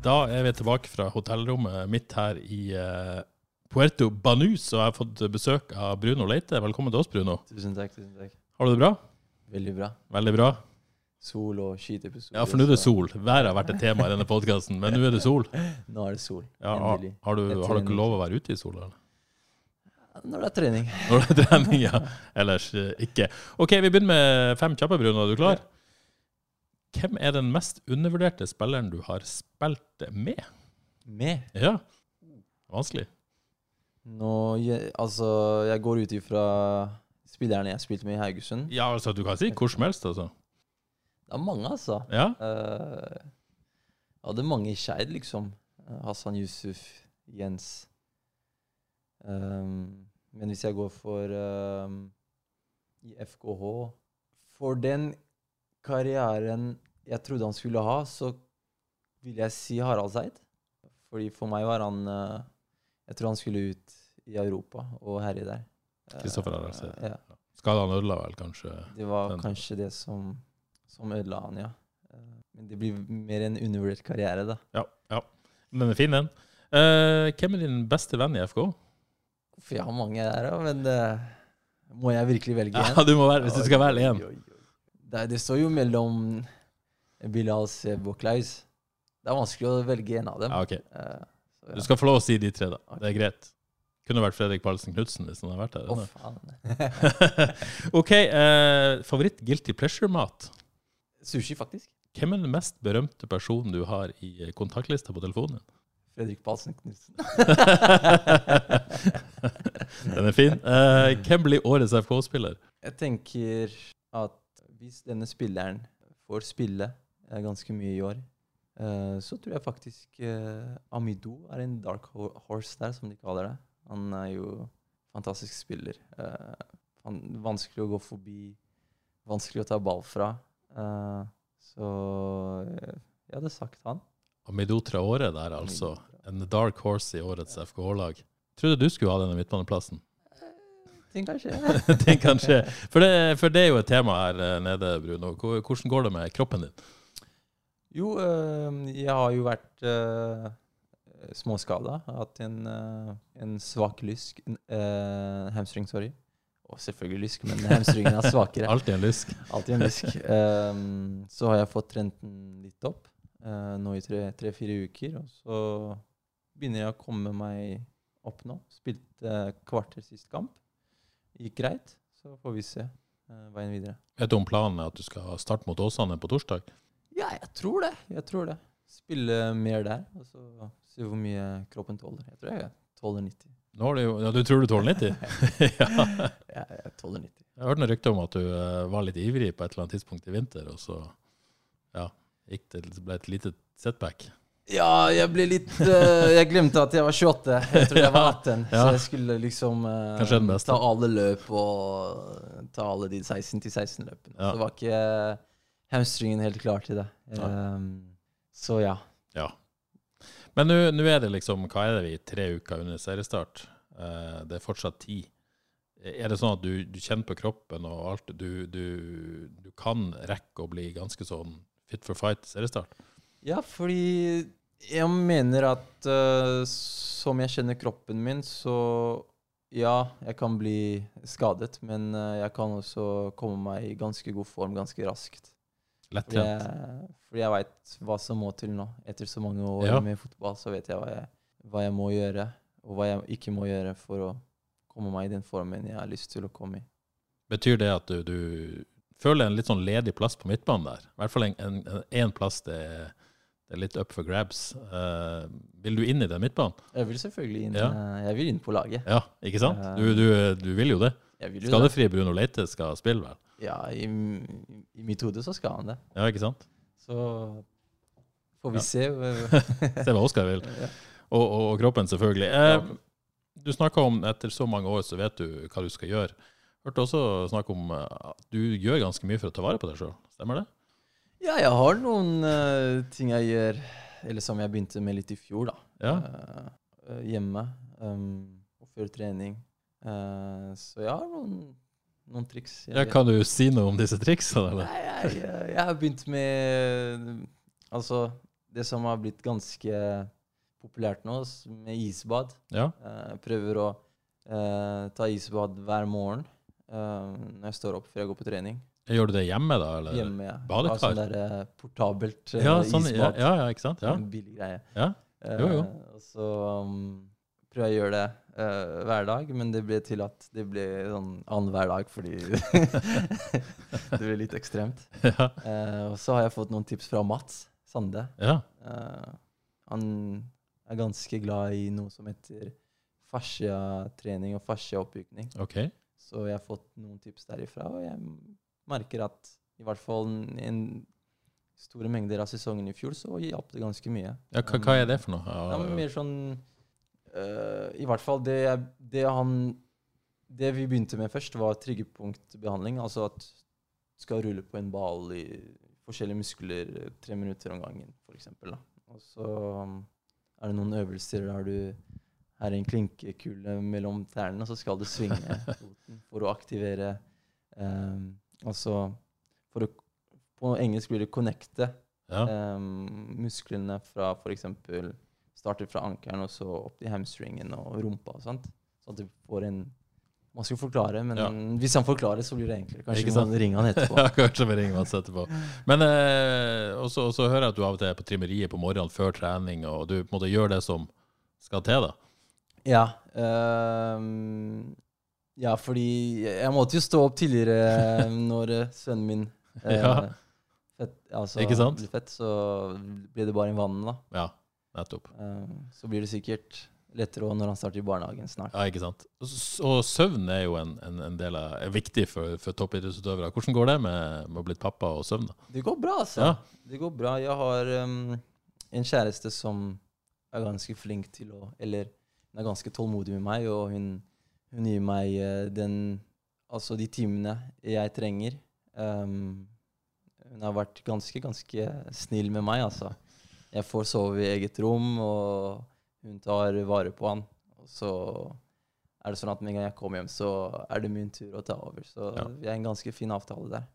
Da vi tilbake fra hotellrommet mitt her i Puerto Banús, og jeg har fått besøk av Bruno Leite. Velkommen til oss, Bruno. Tusen takk, tusen takk. Har du det bra? Veldig bra. Veldig bra. Sol og skyteepisode. Ja, for nå det sol. Været har vært et tema i denne podcasten, men nå det sol. Nå det sol, ja, endelig. Har dere lov å være ute i sola, eller? Når det trening. Når det trening, ja. Ellers ikke. Ok, vi begynner med 5 kjappe, Bruno. Er du klar? Ja. Hvem den mest undervurderte spilleren du har spilt med? Med? Ja. Vanskelig. Jeg går ut ifra spillerne jeg spilte med i Haugesund. Ja, altså, du kan si hvor som helst, altså. Det mange, altså. Ja? Det mange i Skeid, liksom. Hassan Yusuf, Jens. Men hvis jeg går for i FKH, for den karrieren jeg trodde han skulle ha, så vil jeg si Harald Seid. Fordi for meg var han, jeg tror han skulle ut i Europa og herje der. Kristoffer Harald Seid. Ja. Skadet han ødela vel, kanskje? Det var kanskje det som ødela han, ja. Men det blir mer en undervurdert karriere, da. Ja. Den fin, den. Hvem din beste venn i FK? For jeg har mange der, men må jeg virkelig velge en? Ja, du må være, hvis du skal velge en. Det står jo mellom Bilal, Seb og Klaus. Det vanskelig å velge en av dem. Ja, ok. Du skal få lov å si de 3 da. Det greit. Kunne vært Fredrik Palsen Knudsen hvis han hadde vært der. Faen. Ok, favoritt guilty pleasure-mat? Sushi, faktisk. Hvem den mest berømte personen du har i kontaktlista på telefonen? Fredrik Palsen Knudsen. Den fin. Hvem blir årets FK-spiller? Jeg tenker at hvis denne spilleren får spille ganske mye i år, så tror jeg faktisk Amidou en dark horse der, som de kaller det. Han jo fantastisk spiller. Vanskelig å gå forbi, vanskelig å ta ball fra. Så jeg hadde sagt han. Amidou Traore der, altså. En dark horse i årets FKH-lag. Trodde du skulle ha denne midtbaneplassen? Ting kan skje. Ting kan skje. For det jo et tema her nede, Bruno. Hvordan går det med kroppen din? Jo, jeg har jo vært småskadet. Jeg har hatt en svak lysk. Hamstring, sorry. Og selvfølgelig lysk, men hamstringen svakere. Alltid en lysk. Alltid en lysk. Så har jeg fått trent den litt opp. Nå i 3-4 uker, og så begynner jeg å komme meg opp nå. Spilte kvarter sist kamp. Gikk greit, så får vi se veien videre. Vet du om planen at du skal starte mot Åsane på torsdag? Ja, jeg tror det. Spille mer der, og så se hvor mye kroppen tåler. Jeg tror jeg tåler 90. Nå har du tror du tåler 90? Ja, jeg tåler 90. Jeg har hørt noen rykter om at du var litt ivrig på et eller annet tidspunkt i vinter, og så ble et lite setback. Ja, jeg ble litt jeg glemte at jeg var 28. Jeg tror jeg var 18. Så jeg skulle liksom ta alle løp og ta alle de 16-16 løpene. Så var ikke hamstringen helt klar til det. Så ja. Men nå det liksom, hva det vi 3 uker under seriestart? Det fortsatt 10. Det sånn at du kjenner på kroppen og alt, du kan rekke å bli ganske sånn fit for fight seriestart? Ja, fordi jeg mener at som jeg kjenner kroppen min, så ja, jeg kan bli skadet, men jeg kan også komme meg i ganske god form ganske raskt. Lettrent. Fordi jeg vet hva som må til nå. Etter så mange år med fotball, så vet jeg hva jeg må gjøre, og hva jeg ikke må gjøre for å komme meg i den formen jeg har lyst til å komme i. Betyr det at du føler en litt sånn ledig plass på midtbanen der? I hvert fall en plass det litt up for grabs. Vil du inn i den midtbanen? Jeg vil selvfølgelig inn. Jeg vil inn på laget. Ja, ikke sant? Du vil jo det. Skadefri Bruno Leite skal spille, vel? Ja, i mitt hode så skal han det. Ja, ikke sant? Så får vi se. Se hva Oskar vil. Og kroppen selvfølgelig. Du snakket om, etter så mange år så vet du hva du skal gjøre. Hørte også snakke om at du gjør ganske mye for å ta vare på deg selv. Stemmer det? Ja, jeg har noen ting jeg gjør, eller som jeg begynte med litt i fjor da. Hjemme, og før trening. Så jeg har noen triks. Kan du si noe om disse triksene, eller? Nei, jeg har begynt med, altså, det som har blitt ganske populært nå, med isbad. Ja. Prøver å ta isbad hver morgen når jeg står opp før jeg går på trening. Gjør du det hjemme da, eller? Hjemme, ja. Badekar? Sånn der portabelt sånn, isbad. ja, ikke sant? Ja. En billig greie. Ja. Jo. Og så prøver jeg å gjøre det hver dag, men det ble til at det ble sånn annen hver dag, fordi det ble litt ekstremt. Ja. Og så har jeg fått noen tips fra Mats Sande. Ja. Han er ganske glad i noe som heter fascia-trening og fascia-oppbygning. Ok. Så jeg har fått noen tips derifra, og jeg merker at i hvert fall en store mengder av sesongen i fjor, så hjalp det ganske mye. Ja, hva er det for noe? Ja, men mer sånn, i hvert fall det vi begynte med først var triggerpunktbehandling, altså at du skal rulle på en ball i forskjellige muskler 3 minutter om gangen, for eksempel. Da. Og så er det noen øvelser der du er en klinkekule mellom tærne, og så skal du svinge foten for å aktivere, altså for å, på engelsk blir det connecte musklene fra for eksempel starter fra ankeren og så opp i hamstringen og rumpa og sånt. Så at du får en, man skal forklare, men hvis han forklarer så blir det enklere. Kanskje man ringer han etterpå. Ja, kanskje vi ringer han etterpå. Men også hører jeg at du av og til er på trimmeriet på morgenen før trening, og du på en måte gjør det som skal til da. Ja, ja, fordi jeg måtte jo stå opp tidligere når sønnen min ikke sant? Blir fett, så blir det bare en vann da. Ja, nettopp. Så blir det sikkert lettere når han starter i barnehagen snart. Ja, ikke sant? Og søvn er jo en del er viktig for toppidrettsutøvere. Hvordan går det med å bli pappa og søvn da? Det går bra, altså. Ja. Det går bra. Jeg har en kjæreste som er ganske flink til å, eller hun er ganske tålmodig med meg, og hun gir meg altså de timene jeg trenger. Hun har vært ganske snill med meg, altså. Jeg får sove i eget rom, og hun tar vare på han. Og så er det sånn at med en gang jeg kommer hjem, så er det min tur å ta over. Så vi er en ganske fin avtale der.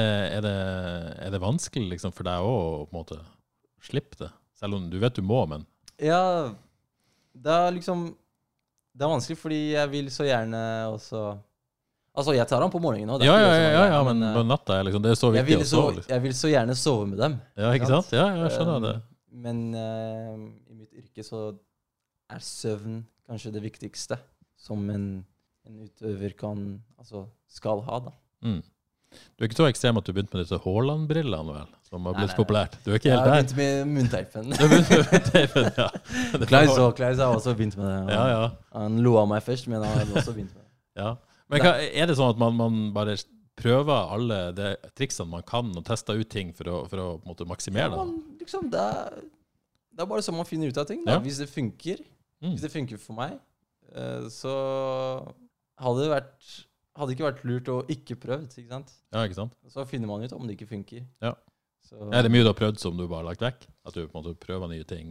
Er det vanskelig liksom, for deg å på en måte slippe det? Selv om du vet du må, men... Ja, det er liksom... Det er vanskelig, fordi jeg vil så gjerne også... Altså, jeg tar han på morgenen nå. Ja, men på natta er liksom, det er så viktig å sove. Liksom. Jeg vil så gjerne sove med dem. Ja, ikke sant? Ja, jeg skjønner det. Men i mitt yrke så er søvn kanskje det viktigste som en utøver skal ha da. Mm. Du er ikke så ekstrem at du begynte med disse Haaland-brillene, vel? Som har blitt populært. Du er ikke helt der. Jeg har begynt med munnteipen. Du har begynt med munnteipen, ja. Klaus har også begynt med det. Ja. Han lo av meg først, men han har også begynt med det. Ja. Men er det sånn at man bare prøver alle de triksene man kan og tester ut ting for å på en måte maksimere det? Ja, liksom, det er bare sånn man finner ut av ting. Da. Ja. Hvis det funker for meg, så hadde det ikke vært lurt å ikke prøve, ikke sant? Ja, ikke sant? Så finner man ut om det ikke funker. Ja. Så. Er det mye du har prøvd som du bare har lagt vekk? At du på en måte prøver nye ting?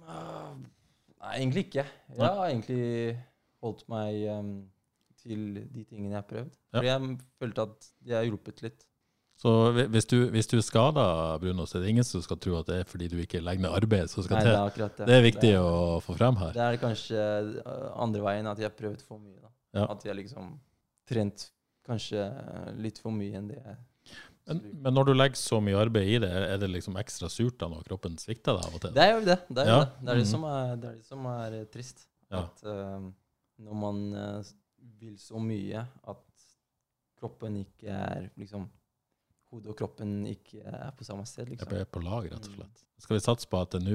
Nei, egentlig ikke. Jeg har egentlig holdt meg til de tingene jeg har prøvd. Fordi jeg følte at de har hjulpet litt. Så hvis du er skadet, Bruno, så er det ingen som skal tro at det er fordi du ikke legger ned arbeid som skal til. Det er akkurat det. Det er viktig å få frem her. Det er kanskje andre veien at jeg har prøvd for mye. Da. Ja. At jeg liksom trent kanskje litt for mye enn det jeg... Men når du legger så mye arbeid i det, er det liksom ekstra surt da når kroppen svikter deg av og til? Det er jo det. Det er det som er trist. Ja. At når man vil så mye at kroppen ikke er liksom, hodet og kroppen ikke er på samme sted. Liksom. Jeg er på lag, rett og slett. Skal vi satse på at det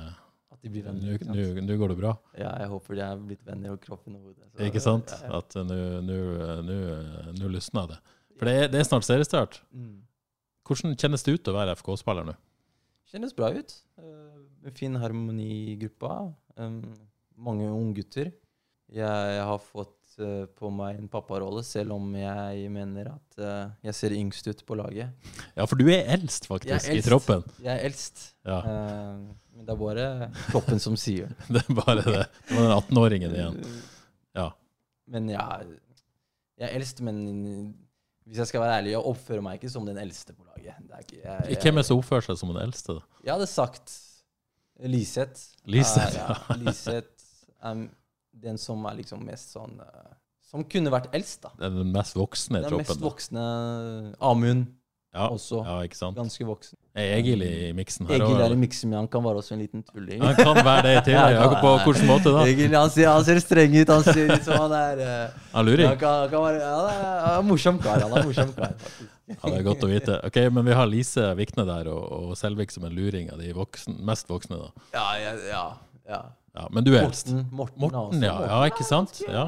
nå går det bra? Ja, jeg håper de er blitt venner av kroppen og hodet. Så, ikke sant? Ja. At nå lysner det. For det er snart seriestart. Hvordan kjennes det ut å være FK-spiller nå? Kjennes bra ut. Fin harmoni i gruppa. Mange unggutter. Jeg har fått på meg en papparolle, selv om jeg mener at jeg ser yngst ut på laget. Ja, for du er eldst faktisk i troppen. Jeg er eldst. Ja. Men det er bare kroppen som sier det. Det er bare det. Det var den 18-åringen igjen. Ja. Men jeg er eldst, men hvis jeg skal være ærlig, jeg oppfører meg ikke som den eldste på laget. Hvem er som oppfører seg som den eldste da? Jeg hadde sagt Liseth. Liseth, ja. Liseth den som liksom mest sånn som kunne vært eldst, da. Den mest voksne i Den troppen. mest voksne. Amund også. Ja, ikke sant? Ganske voksen. Egil i miksen her. Egil i miksen, men han kan være også en liten tulling. Han kan være det i tillegg. På hvilken måte da? Egil, han ser streng ut. Han ser ut som han Han lurer. Han kan være, han er morsom kar. Han er morsom kar, faktisk. Ja, det er godt å vite. Ok, men vi har Lise Vikne der, og Selvik som en luring av de mest voksne da. Ja. Men du er eldst. Morten, ja, ikke sant? Ja.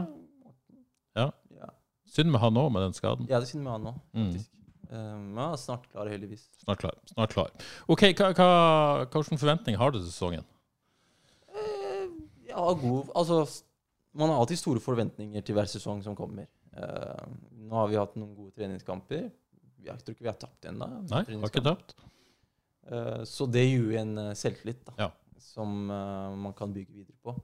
Synd med han også, med den skaden. Ja, det synd med han også, faktisk. Men snart klar, heldigvis. Snart klar. Ok, hvilken forventning har du til sesongen? Ja, god. Altså, man har alltid store forventninger til hver sesong som kommer. Nå har vi hatt noen gode treningskamper. Jeg tror ikke vi har tapt ennå. Nei, har ikke tapt. Så det gir jo en selvtillit da, Ja. som man kan bygge videre på.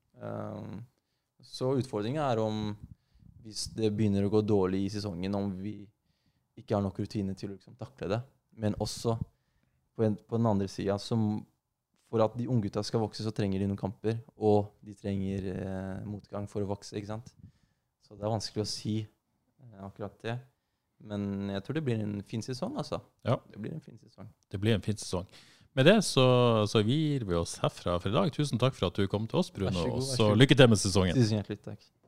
Så utfordringen er om, hvis det begynner å gå dårlig i sesongen, om vi ikke har nok rutine til å liksom takle det. Men også på den andre siden, for at de unge gutta skal vokse, så trenger de noen kamper, og de trenger motgang for å vokse, ikke sant? Så det er vanskelig å si akkurat det. Men jeg tror det blir en fin sesong, altså. Ja. Det blir en fin sesong. Det blir en fin sesong. Med det så gir vi oss herfra for i dag. Tusen takk for at du kom til oss, Bruno. Vær så god, og så lykke til med sesongen. Tusen hjertelig takk.